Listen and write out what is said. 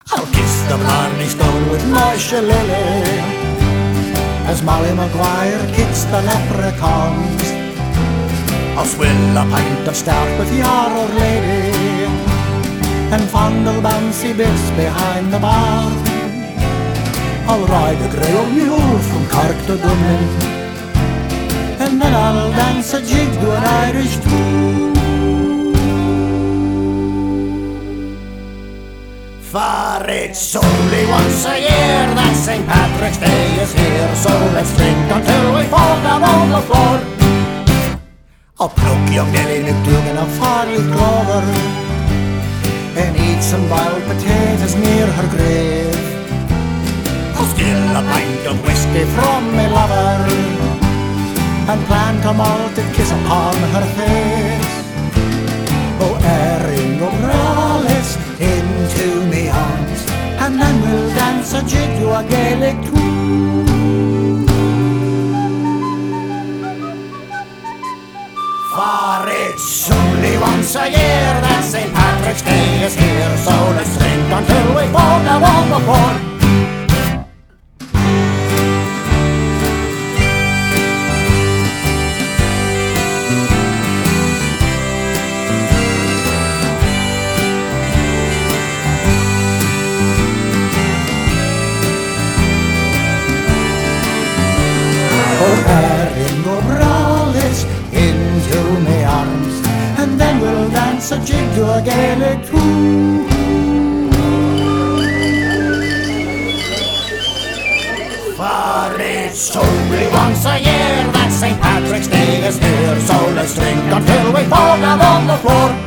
I'll kiss the Blarney Stone with my shillelagh as Molly Maguire kicks the leprechauns. I'll swill a pint of stout with your old lady and fondle bouncy bits behind the bar. I'll ride a grey old mule from Cork to Dublin, and then I'll dance a jig to an Irish tune. For it's only once a year that St. Patrick's Day is here, so let's drink until we fall down on the floor. I'll pluck young Nelly McDougan of four-leaf clover and eat some boiled potatoes near her grave. I'll steal a pint of whiskey from my lover and plant a malted kiss upon her face. Oh, Erin O'Brallis into me arms, and then we'll dance a jig to a Gaelic tune. For it's only once a year that St. Patrick's Day is here, so let's drink until we fall down on the floor. Erin O'Brallis into me arms, and then we'll dance a jig to a Gaelic tune. For it's only once a year that St. Patrick's Day is here, so let's drink until we fall down on the floor.